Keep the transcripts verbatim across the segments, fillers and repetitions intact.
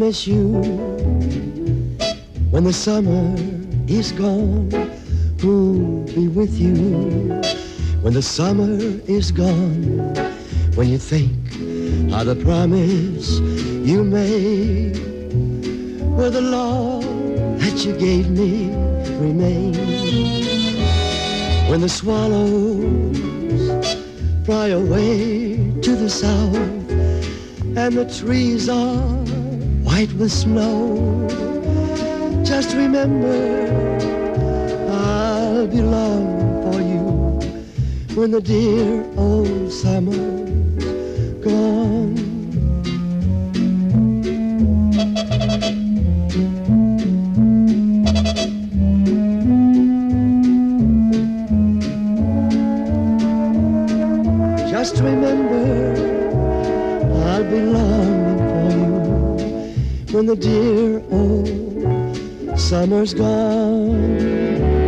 miss you when the summer is gone. Who'll be with you when the summer is gone? When you think how the promise you made, will the love that you gave me remain? When the swallows fly away to the south and the trees are white with snow, just remember I'll be longing for you when the dear old summer's gone. Just remember I'll be longing for you when the dear old summer's gone.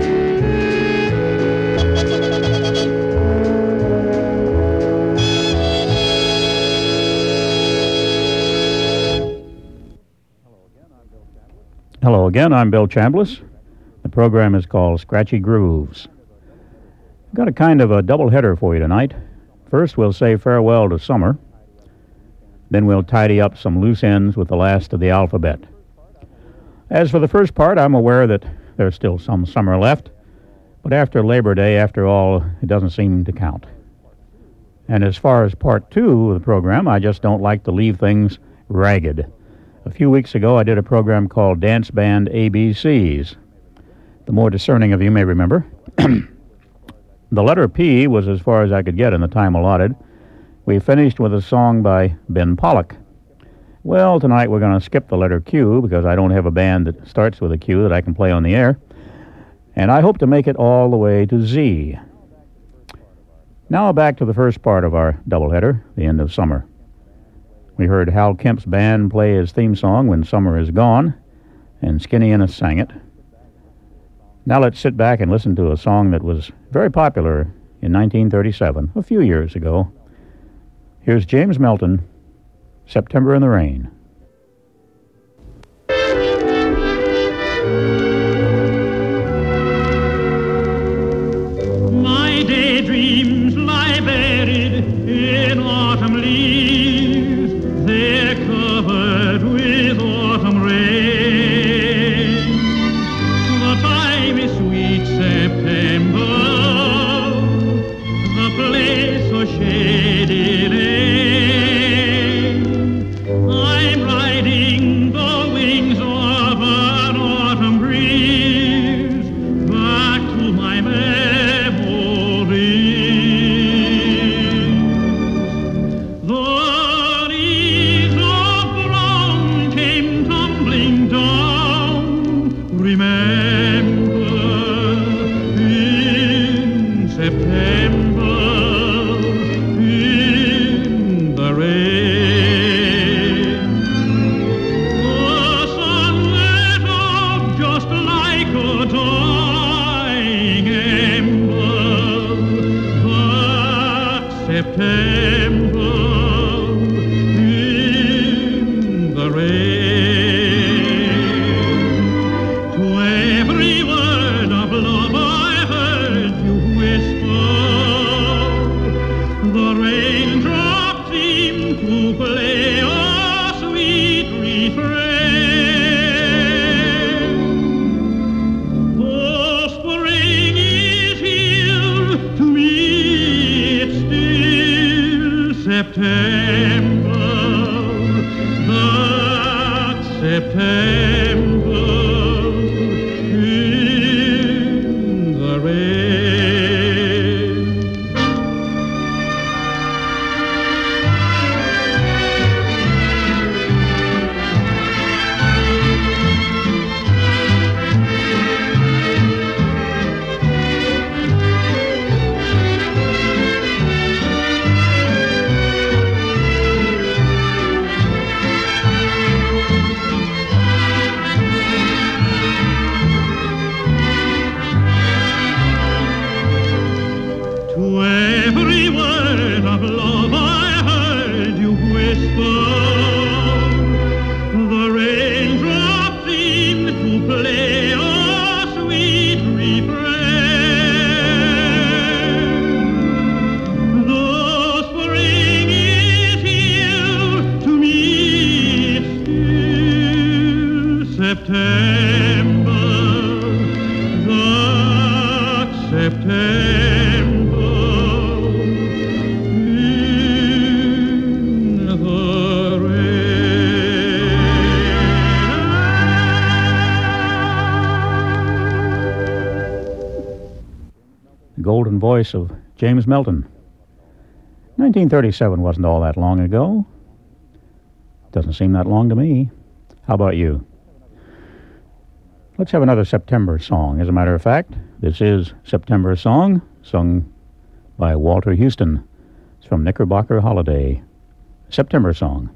Hello again, I'm Bill Chambliss. The program is called Scratchy Grooves. I've got a kind of a double-header for you tonight. First, we'll say farewell to summer. Then we'll tidy up some loose ends with the last of the alphabet. As for the first part, I'm aware that there's still some summer left, but after Labor Day, after all, it doesn't seem to count. And as far as part two of the program, I just don't like to leave things ragged. A few weeks ago, I did a program called Dance Band A B Cs. The more discerning of you may remember. The letter P was as far as I could get in the time allotted. We finished with a song by Ben Pollock. Well, tonight we're going to skip the letter Q because I don't have a band that starts with a Q that I can play on the air. And I hope to make it all the way to Z. Now back to the first part of our doubleheader, the end of summer. We heard Hal Kemp's band play his theme song, When Summer Is Gone, and Skinny Ennis sang it. Now let's sit back and listen to a song that was very popular in nineteen thirty-seven, a few years ago. Here's James Melton, September in the Rain. My daydreams lie buried in autumn leaves. They're covered with autumn rain. The time is sweet September, the place so shady lane. I'm riding the wings of an autumn breeze back to my memories. The leaves of brown came tumbling down. Remember in September in the rain. The sun lit up just like a dying ember. That September in the rain. To every word of love I heard you whisper, the raindrops seem to play a sweet refrain. Oh, spring is here, to me it's still September, that September in the rain. September in the The golden voice of James Melton. nineteen thirty-seven wasn't all that long ago. Doesn't seem that long to me. How about you? Let's have another September song. As a matter of fact, this is September Song, sung by Walter Houston. It's from Knickerbocker Holiday. September Song.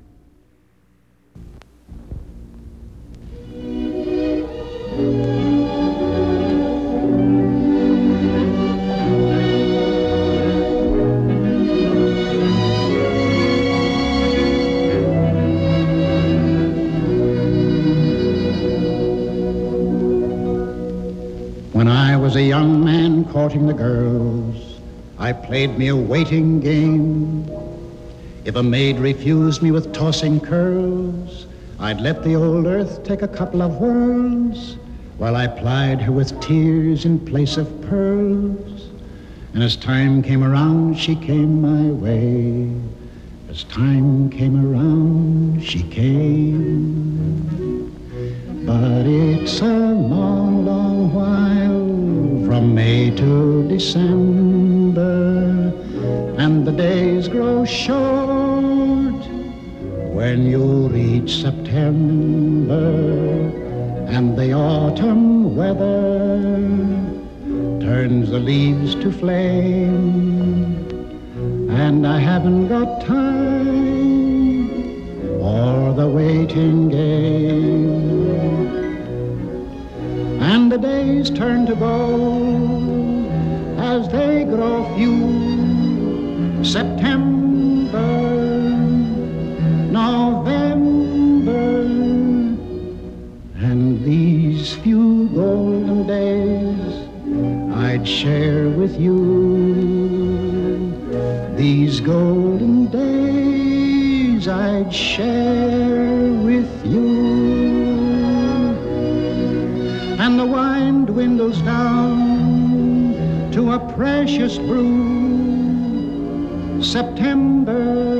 When I was a young man courting the girls, I played me a waiting game. If a maid refused me with tossing curls, I'd let the old earth take a couple of whirls while I plied her with tears in place of pearls. And as time came around, she came my way. As time came around, she came. But it's a long, long while from May to December, and the days grow short when you reach September, and the autumn weather turns the leaves to flame, and I haven't got time for the waiting game. And the days turn to gold as they grow few. September, November, and these few golden days I'd share with you. These golden days I'd share with you. And the wine dwindles down to a precious brew. September,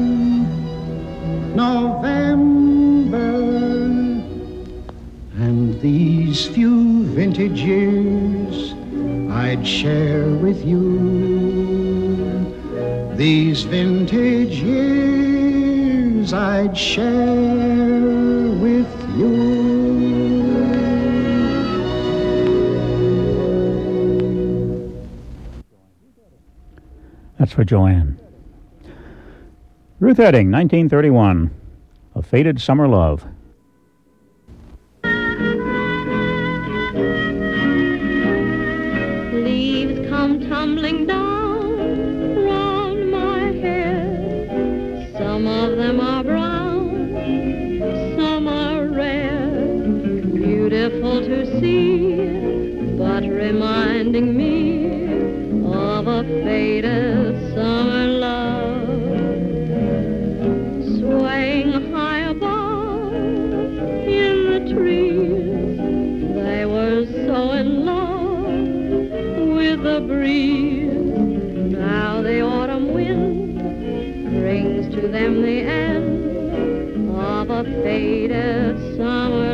November, and these few vintage years I'd share with you. These vintage years I'd share with you. That's for Joanne. Ruth Edding, nineteen thirty-one, A Faded Summer Love. Leaves come tumbling down round my head. Some of them are brown, some are red. Beautiful to see, but reminding me of a faded summer love. Swaying high above in the trees, they were so in love with the breeze. Now the autumn wind brings to them the end of a faded summer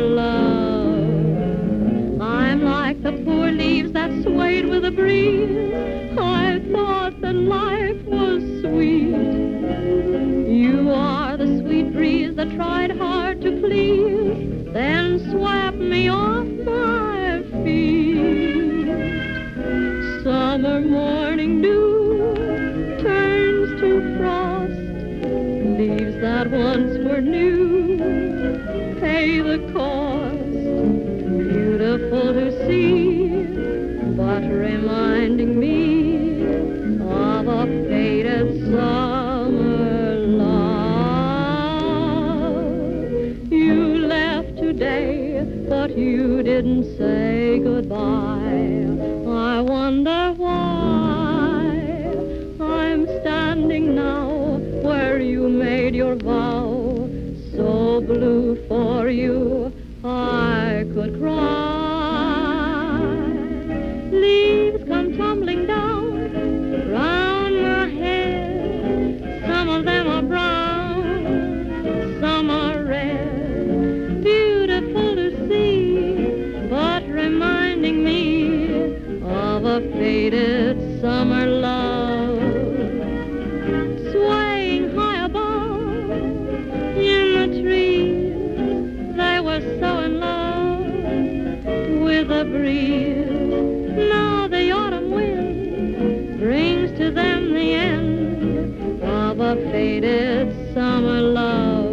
love. I'm like the poor leaves that swayed with the breeze. I thought that life was sweet. You are the sweet breeze that tried hard to please, then swept me off my feet. Summer morning dew turns to frost. Leaves that once were new pay the cost. Beautiful to see, but reminding me of a faded summer love. You left today, but you didn't say goodbye. I wonder why I'm standing now where you made your vow. So blue for you, I could cry. Leaves come tumbling summer love, swaying high above in the trees. They were so in love with the breeze. Now the autumn wind brings to them the end of a faded summer love.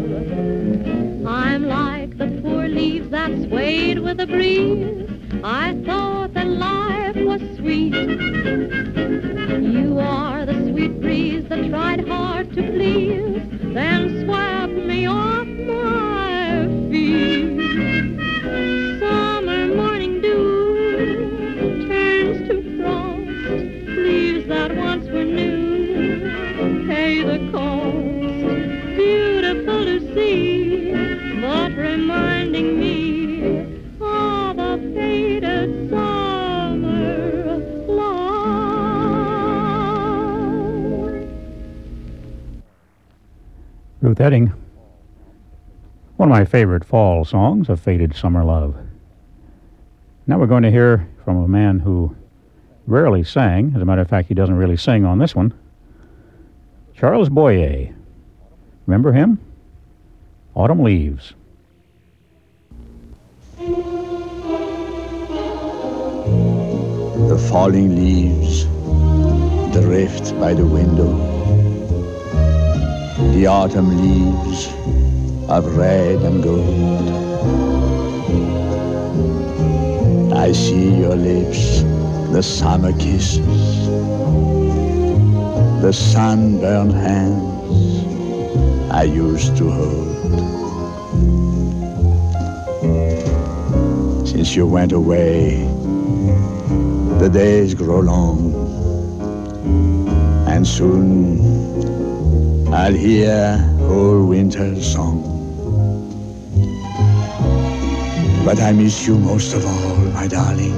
I'm like the poor leaves that swayed with the breeze. I thought that life was sweet. You are the sweet breeze that tried hard to please, then swept me off my feet. Summer morning dew turns to frost. Leaves that once were new pay the cost. Beautiful to see, but reminding me of a faded summer love. Ruth Etting, one of my favorite fall songs, A Faded Summer Love. Now we're going to hear from a man who rarely sang. As a matter of fact, he doesn't really sing on this one. Charles Boyer. Remember him? Autumn Leaves. The falling leaves drift by the window. The autumn leaves of red and gold. I see your lips, the summer kisses, the sunburned hands I used to hold. Since you went away, the days grow long, and soon I'll hear whole winter's song. But I miss you most of all, my darling,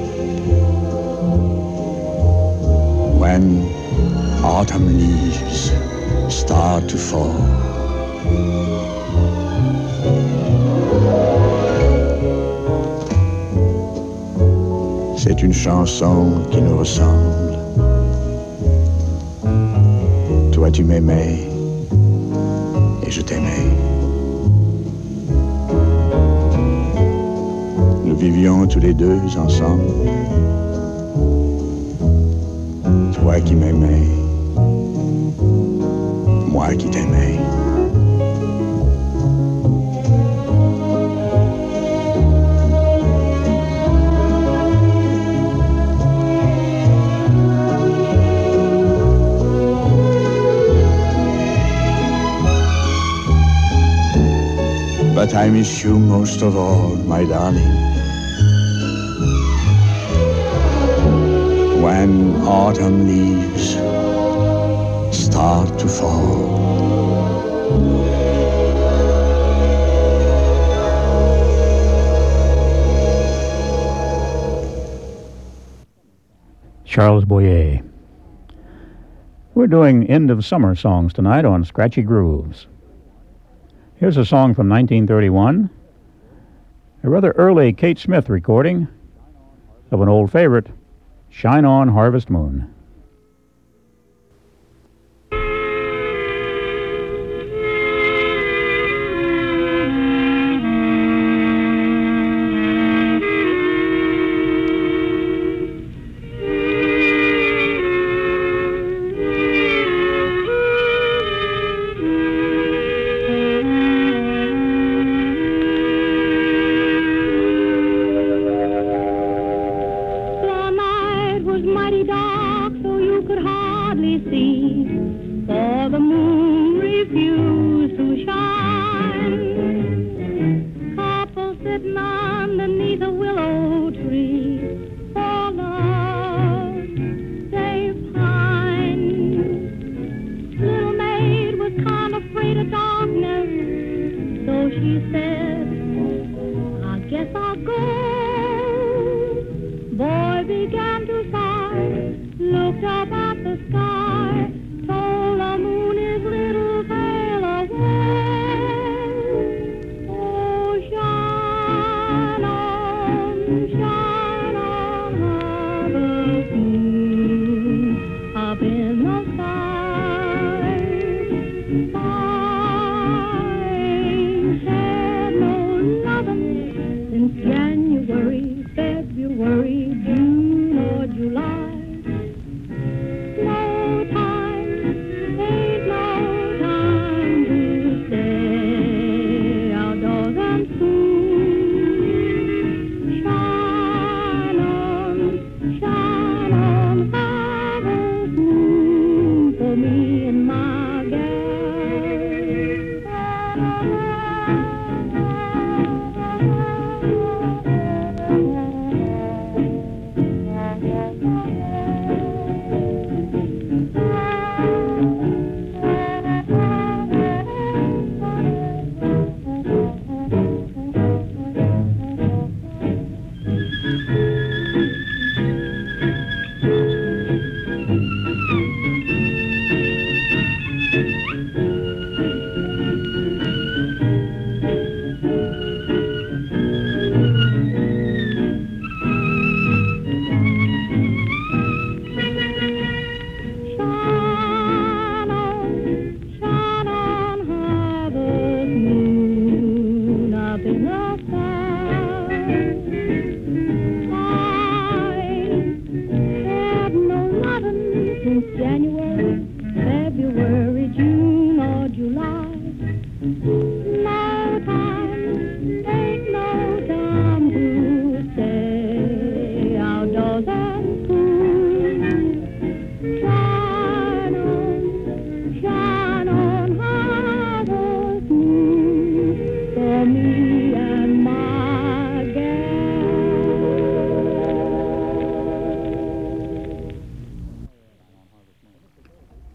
when autumn leaves start to fall. C'est une chanson qui nous ressemble. Toi tu m'aimais et je t'aimais. Nous vivions tous les deux ensemble. Toi qui m'aimais, moi qui t'aimais. But I miss you most of all, my darling, when autumn leaves start to fall. Charles Boyer. We're doing end of summer songs tonight on Scratchy Grooves. Here's a song from nineteen thirty-one, a rather early Kate Smith recording of an old favorite, Shine On Harvest Moon. Shine on, harvest moon.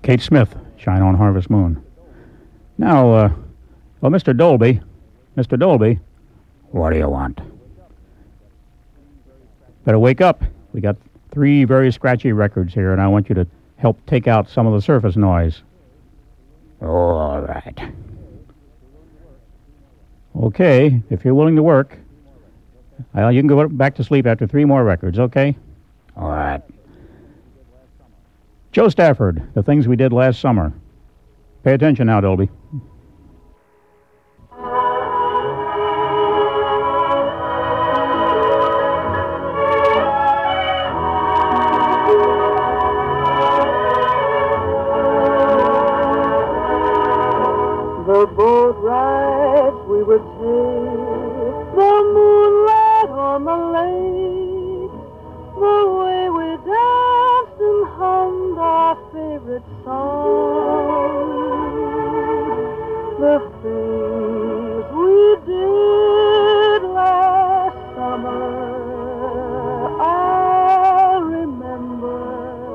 Kate Smith, Shine On Harvest Moon. Now, uh, well, Mister Dolby, Mister Dolby, what do you want? Better wake up. We got three very scratchy records here, and I want you to help take out some of the surface noise. All right. Okay, if you're willing to work, uh, you can go back to sleep after three more records, okay? All right. Joe Stafford, The Things We Did Last Summer. Pay attention now, Dolby. The boat rides we would take, the moonlight on the lake, the way we danced and hummed our favorite song, the things we did last summer, I remember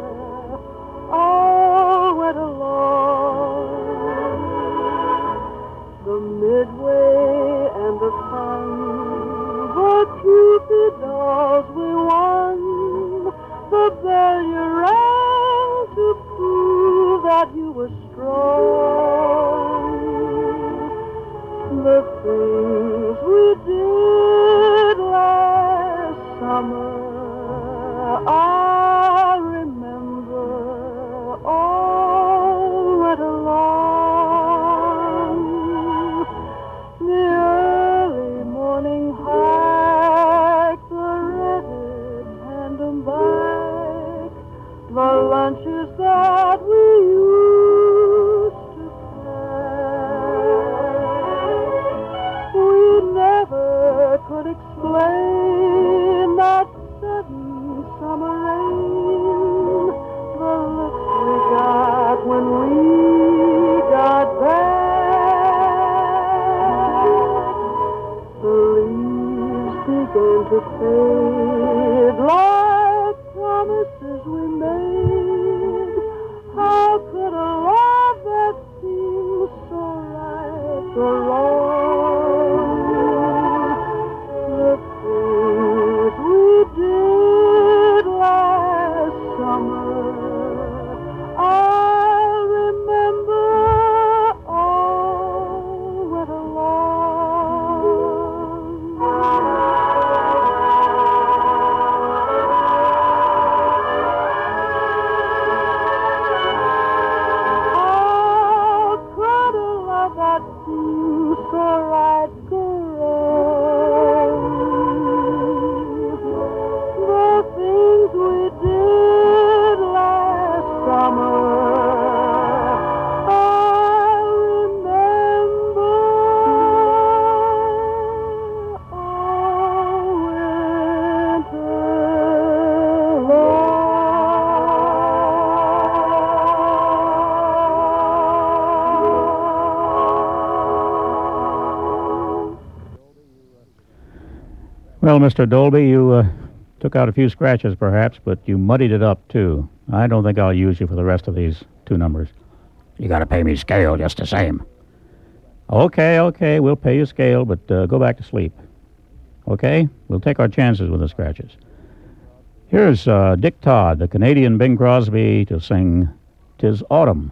all went along. The midway and the sun, the Cupid dolls we won, the bell you rang to prove that you were strong. The things we did last summer, I remember all went along. The early morning hike, the rented tandem bike, the lunches that we used to pack. We never could explain that sudden summer rain, the looks we got when we got back. The leaves began to fade like promises we made. How could a love that seemed so right go wrong? The things we did last summer, I remember all went How could a love that seemed so right go wrong? The things we did last summer, I remember all Well, Mister Dolby, you uh, took out a few scratches, perhaps, but you muddied it up, too. I don't think I'll use you for the rest of these two numbers. You got to pay me scale just the same. Okay, okay, we'll pay you scale, but uh, go back to sleep. Okay? We'll take our chances with the scratches. Here's uh, Dick Todd, the Canadian Bing Crosby, to sing "'Tis Autumn."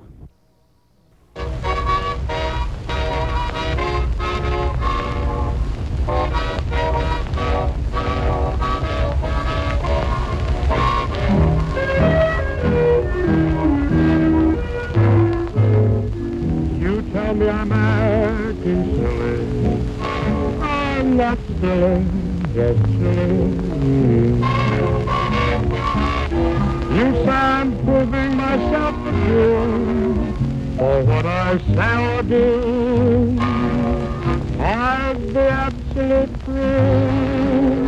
You tell me I'm acting silly. I'm not silly, just silly. You say I'm proving myself a fool for what I say or do. I'd be absolute fool.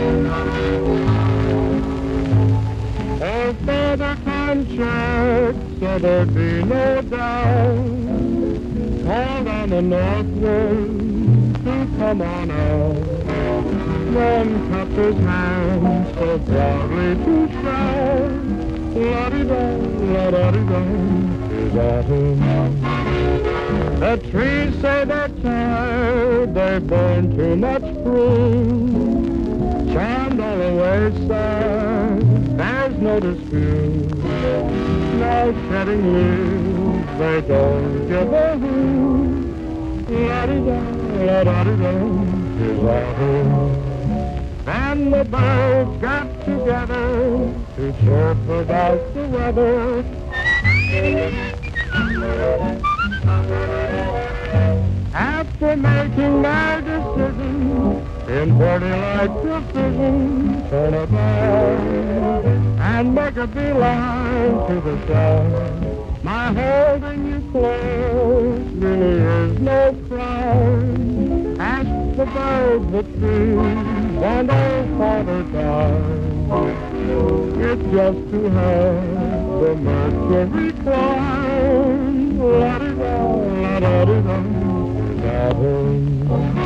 Oh, for the contract, so there'd be no doubt. Called on the north wind to come on out. Then cupped his hands so proudly to shout. La-di-da, la-da-di-da, is autumn. The trees say they're tired, they've burned too much fruit. Charmed all the wayside, there's no dispute. Now shedding leaves, they don't give a hoot. La-di-da, la-da-di-da, is autumn. Then the birds got together to chirp about the weather. After making their decision in pretty light precision, turn about and make a beeline to the sun. My holding you close really is no crime. Ask the birds, the trees, and old Father Time. It's just to have the Mercury climb. La-di-da, la-da-di-da, la-da-di-da.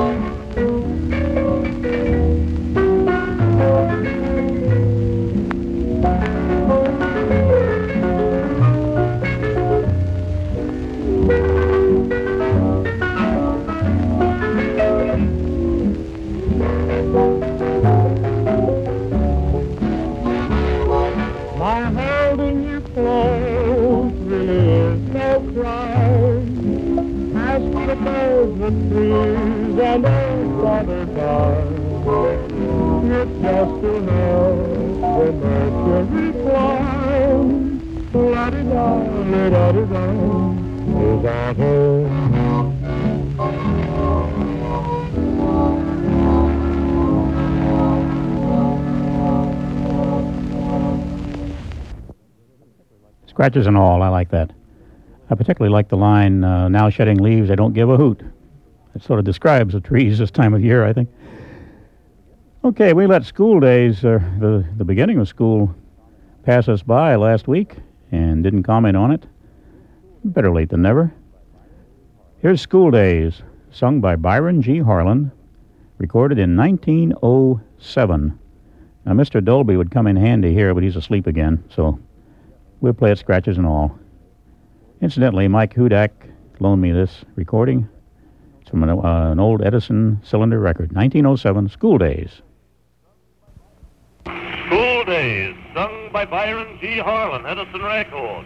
The birds, the trees, and old Father Time. It's just to have the Mercury climb. La-di-da, la-da-di-da, is autumn. Scratches and all, I like that. I particularly like the line, uh, now shedding leaves, they don't give a hoot. It sort of describes the trees this time of year, I think. Okay, we let school days, uh, the, the beginning of school, pass us by last week and didn't comment on it. Better late than never. Here's School Days, sung by Byron G. Harlan, recorded in nineteen oh seven. Now, Mister Dolby would come in handy here, but he's asleep again, so we'll play it scratches and all. Incidentally, Mike Hudak loaned me this recording. It's from an, uh, an old Edison cylinder record, nineteen oh seven, School Days. School Days, sung by Byron G. Harlan, Edison record.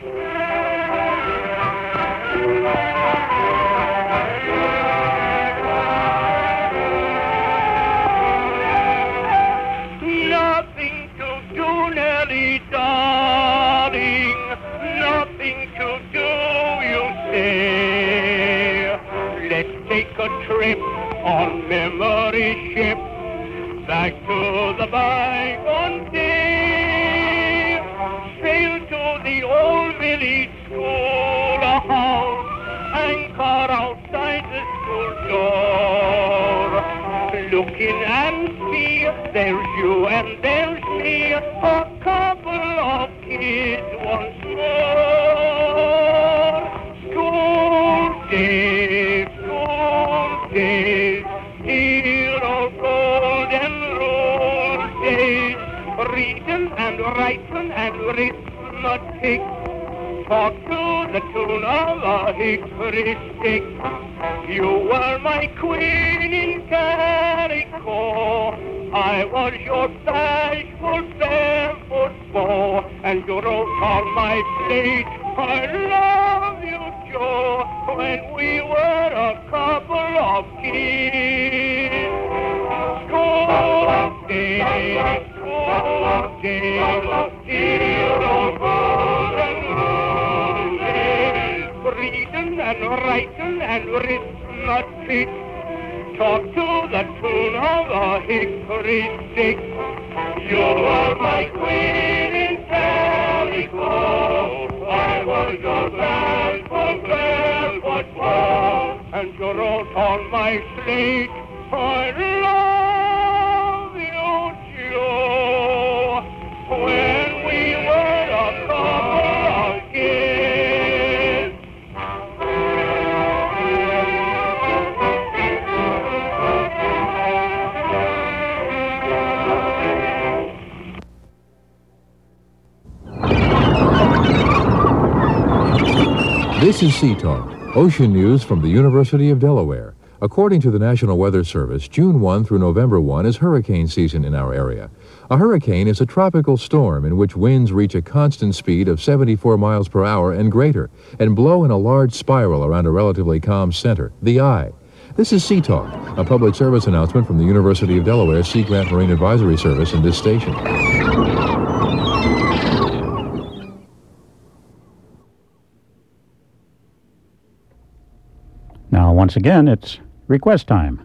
Nothing to do, Nellie, darling. Nothing to do, you say. Let's take a trip on memory ship back to the bygone day. Sail to the old village schoolhouse and car outside the school door. Look in and see, there's you and there's me, a couple of kids once more. School days, school days, dear old golden rule days. Reading and writing and arithmetic, talk to the tune of a hickory stick. You were my queen in Calico. I was your bashful barefoot beau, and you wrote on my slate, I love you, Joe, when we were a couple of kids. School days, school days, dear old golden rule days. Reading and writing and arithmetic, talk to the tune of a hickory stick. You were my queen in Calico. I was your barefoot, barefoot beau, and you wrote on my slate, I love you, Joe, when we were a couple of kids. This is Sea Talk, ocean news from the University of Delaware. According to the National Weather Service, June first through November first is hurricane season in our area. A hurricane is a tropical storm in which winds reach a constant speed of seventy-four miles per hour and greater, and blow in a large spiral around a relatively calm center, the eye. This is Sea Talk, a public service announcement from the University of Delaware Sea Grant Marine Advisory Service and this station. Now, once again, it's request time.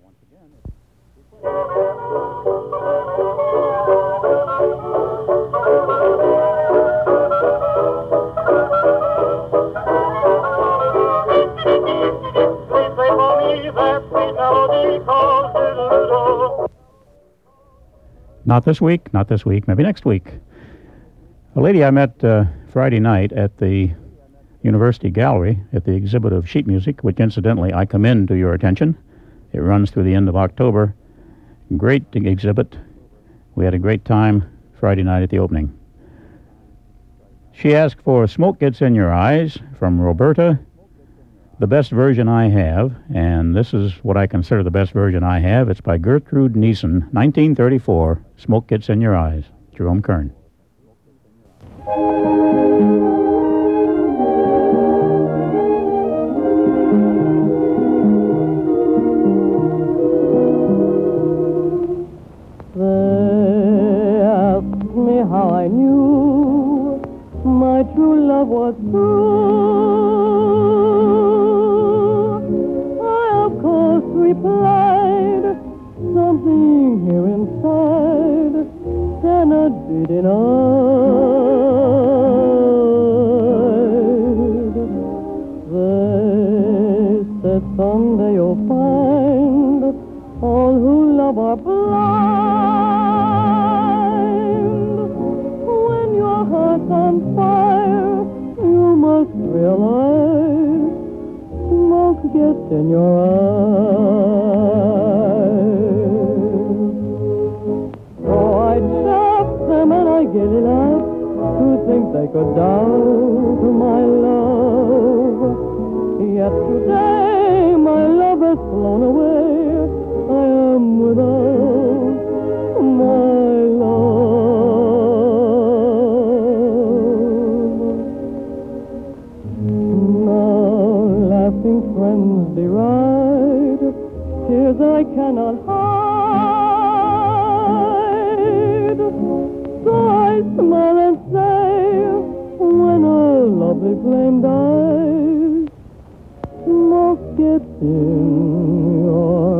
Not this week, not this week, maybe next week. A lady I met uh, Friday night at the University Gallery at the exhibit of sheet music, which incidentally I commend to your attention. It runs through the end of October. Great exhibit. We had a great time Friday night at the opening. She asked for Smoke Gets in Your Eyes from Roberta, the best version I have, and this is what I consider the best version I have. It's by Gertrude Niesen, nineteen thirty-four, Smoke Gets in Your Eyes, Jerome Kern. They asked me how I knew my true love was true. I, of course, replied, something here inside cannot be denied. They said someday you'll find all who love are blind. When your heart's on fire, you must realize smoke gets in your eyes. So I chaff them and I gaily laugh to think they could doubt my love. Yet today my love has flown away. I am without my love. Now laughing friends deride tears I cannot hide. So I smile and say, when a lovely flame dies, smoke gets in your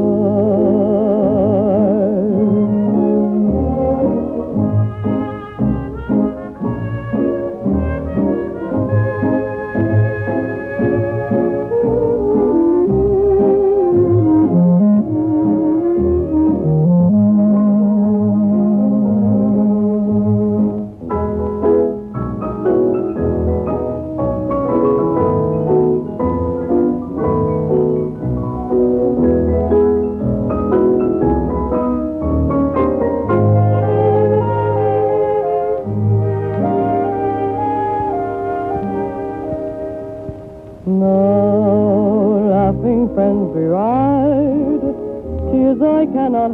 I cannot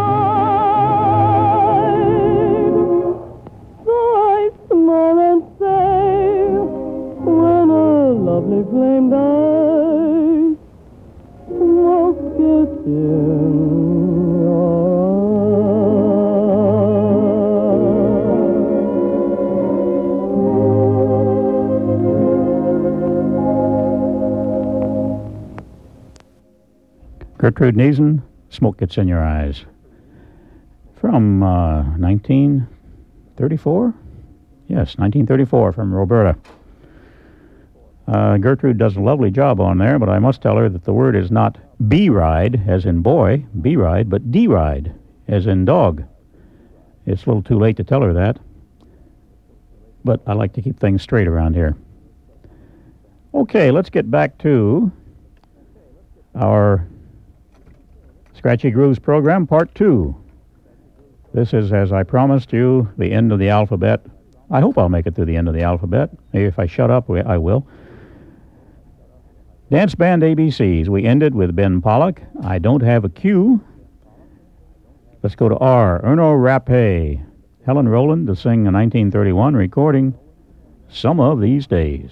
hide. So I smile and say, when a lovely flame dies, smoke gets in your eyes. Gertrude Niesen, Smoke Gets in Your Eyes. From uh, nineteen thirty-four? Yes, nineteen thirty-four from Roberta. Uh, Gertrude does a lovely job on there, but I must tell her that the word is not B-ride, as in boy, B-ride, but D-ride, as in dog. It's a little too late to tell her that, but I like to keep things straight around here. Okay, let's get back to our Scratchy Grooves program, part two. This is, as I promised you, the end of the alphabet. I hope I'll make it through the end of the alphabet. Maybe if I shut up, I will. Dance Band A B Cs. We ended with Ben Pollock. I Don't Have a Cue. Let's go to R. Erno Rapé. Helen Rowland to sing a nineteen thirty-one recording, Some of These Days.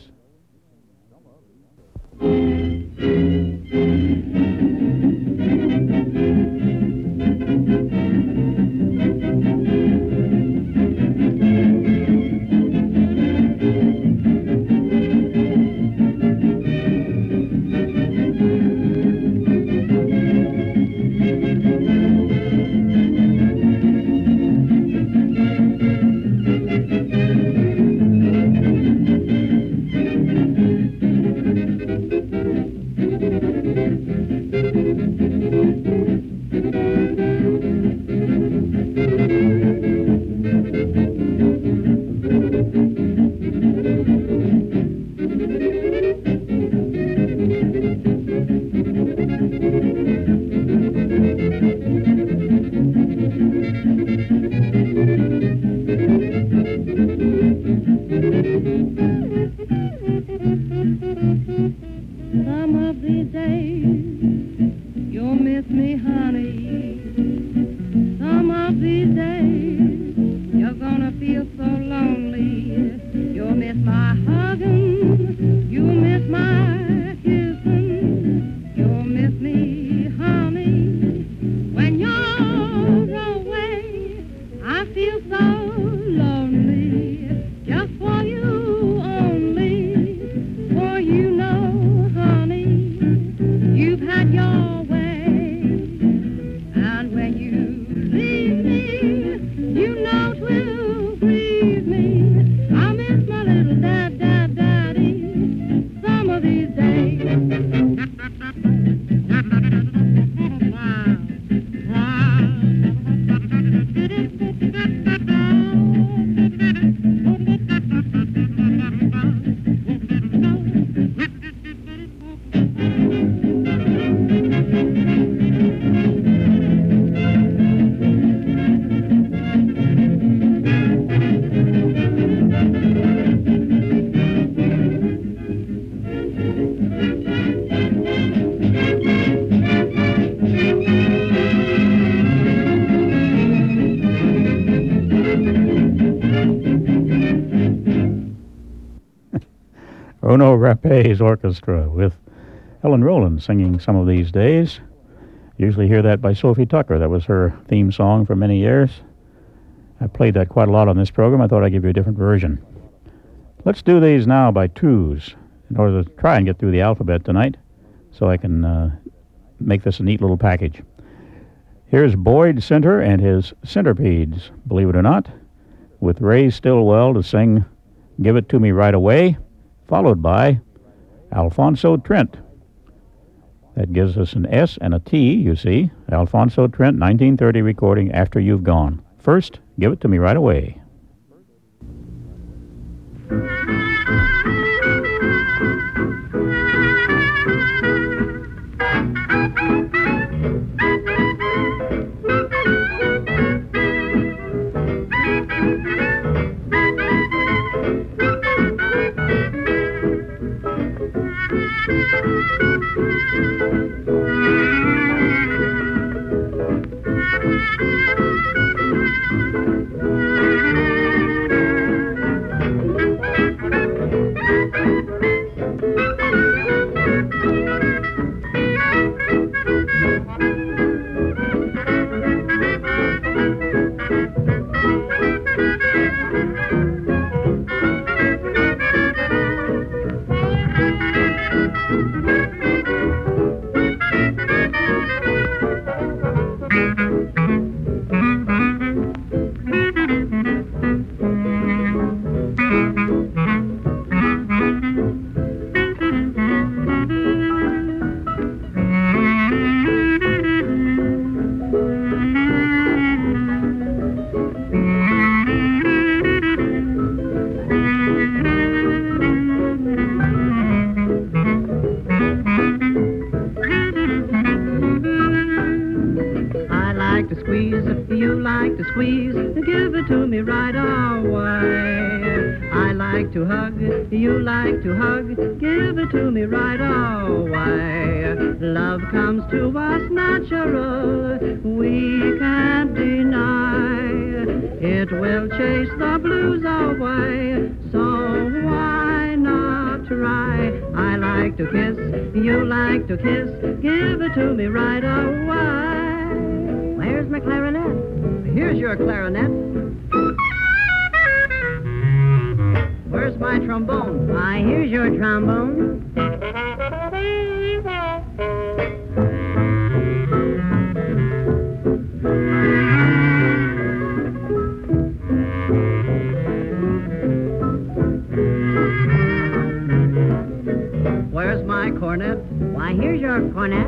Some of these days you'll miss me, honey. Some of these days you're gonna feel so lonely. You'll miss my hugging, you'll miss my kissing. You'll miss me, honey. When you're away, I feel so lonely. Just for you only, for you know, honey, you've had your way. And when you leave me, you know 'twill grieve me. I miss my little dad, dad, daddy, some of these days. Erno Rapé's orchestra with Helen Rowland singing Some of These Days. Usually hear that by Sophie Tucker. That was her theme song for many years. I played that quite a lot on this program. I thought I'd give you a different version. Let's do these now by twos in order to try and get through the alphabet tonight so I can uh, make this a neat little package. Here's Boyd Center and his Centipedes, believe it or not, with Ray Stillwell to sing Give It To Me Right Away, followed by Alphonso Trent. That gives us an S and a T, you see. Alphonso Trent, nineteen thirty recording, After You've Gone. First, Give It To Me Right Away. Thank you. like to hug, you like to hug, give it to me right away. Love comes to us natural, we can't deny. It will chase the blues away, so why not try? I like to kiss, you like to kiss, give it to me right away. Where's my clarinet? Here's your clarinet. Where's my trombone? Why, here's your trombone. Where's my cornet? Why, here's your cornet.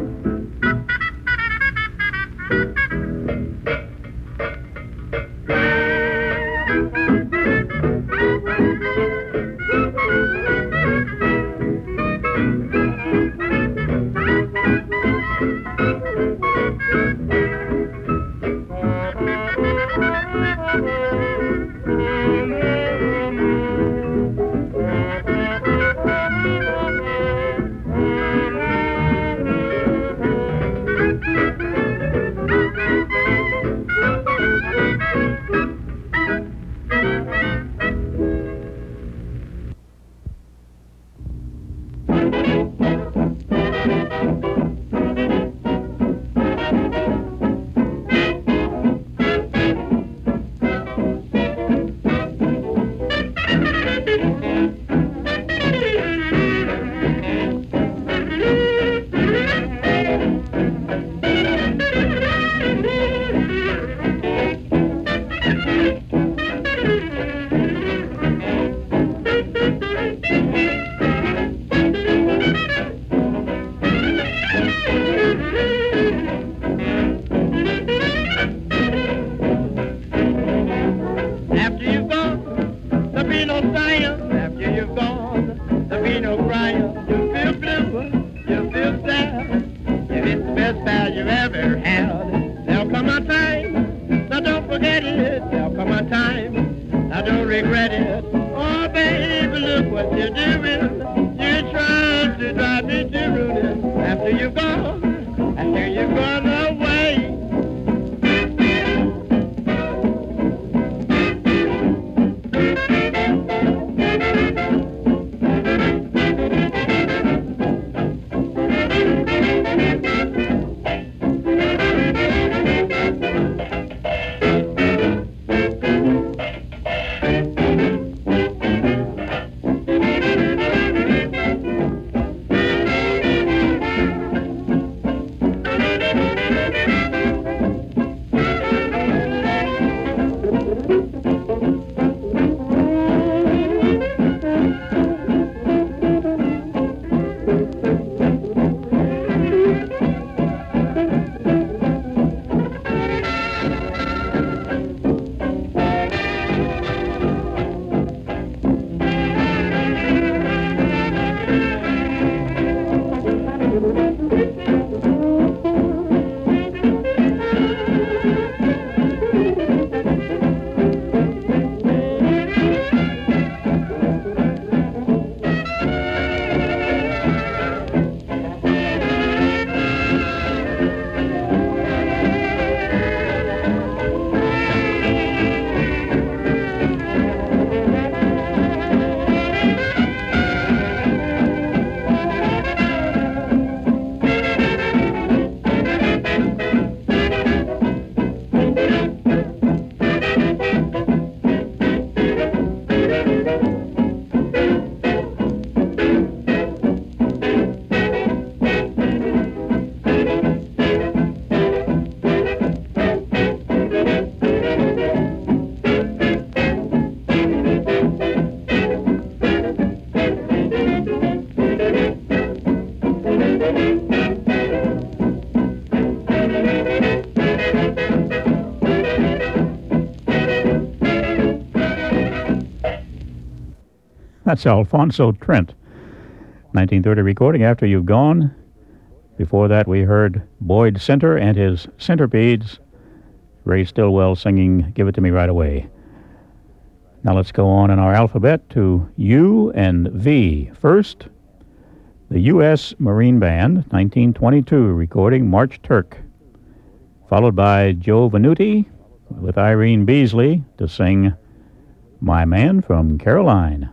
That's Alfonso Trent, nineteen thirty recording, After You've Gone. Before that, we heard Boyd Center and his Centipedes, Ray Stillwell singing Give It To Me Right Away. Now let's go on in our alphabet to U and V. First, the U S Marine Band, nineteen twenty-two, recording March Turk, followed by Joe Venuti with Irene Beasley to sing My Man from Caroline.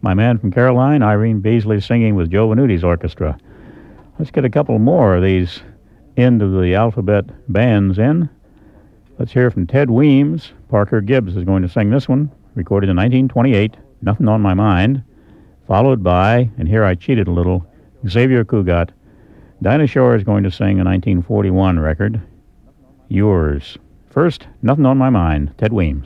My Man from Caroline, Irene Beasley singing with Joe Venuti's orchestra. Let's get a couple more of these end of the alphabet bands in. Let's hear from Ted Weems. Parker Gibbs is going to sing this one, recorded in nineteen twenty-eight, Nothing on My Mind, followed by, and here I cheated a little, Xavier Cugat. Dinah Shore is going to sing a nineteen forty-one record, Yours. First, Nothing on My Mind, Ted Weems.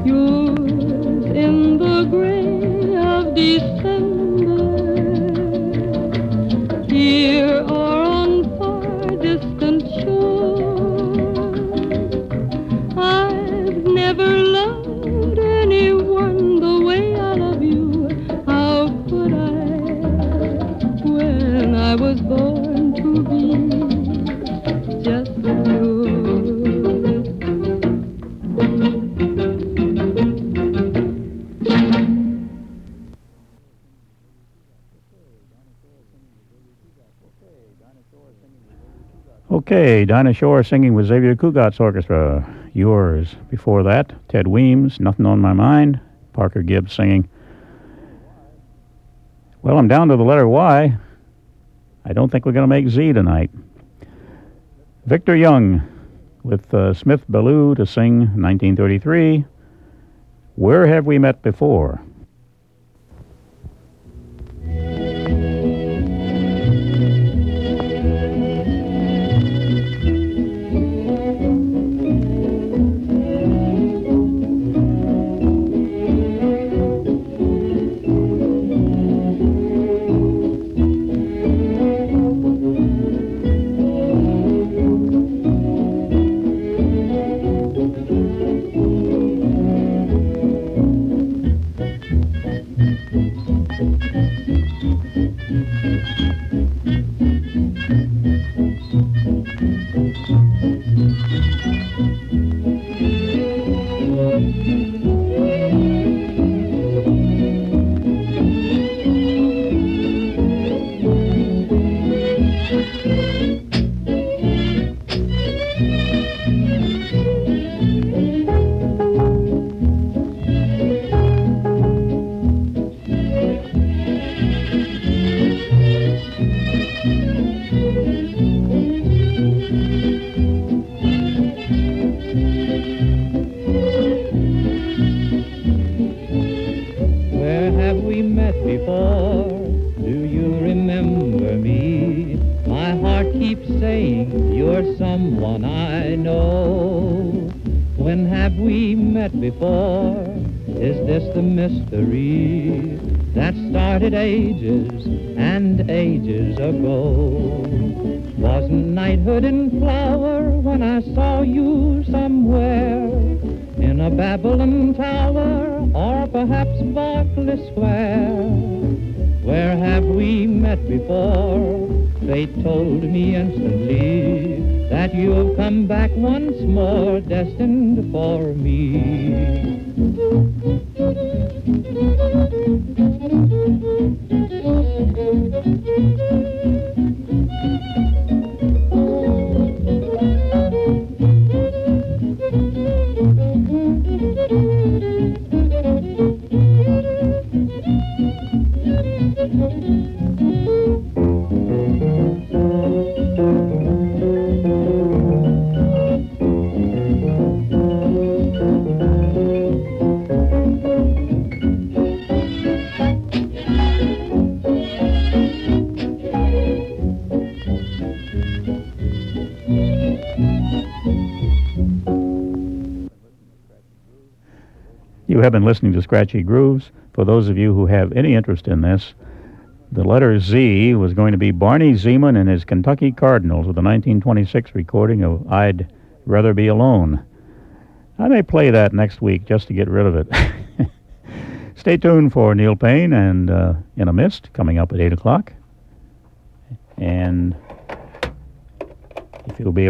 yours in the gray of December, here or on far distant shore. I've never loved anyone the way I love you. How could I, when I was born to be just yours? Okay, Dinah Shore singing with Xavier Cugat's orchestra. Yours. Before that, Ted Weems, Nothing on My Mind. Parker Gibbs singing. Well, I'm down to the letter Y. I don't think we're going to make Z tonight. Victor Young with uh, Smith Ballou to sing nineteen thirty-three. Where Have We Met Before? Ages and ages ago. Wasn't knighthood in flower when I saw you somewhere in a Babylon tower or perhaps Berkeley Square? Where have we met before? Fate told me instantly that you have come back once more, destined for me. You have been listening to Scratchy Grooves. For those of you who have any interest in this, the letter Z was going to be Barney Zeman and his Kentucky Cardinals with a nineteen twenty-six recording of I'd Rather Be Alone. I may play that next week just to get rid of it. Stay tuned for Neil Payne and uh, In a Mist coming up at eight o'clock. And if you'll be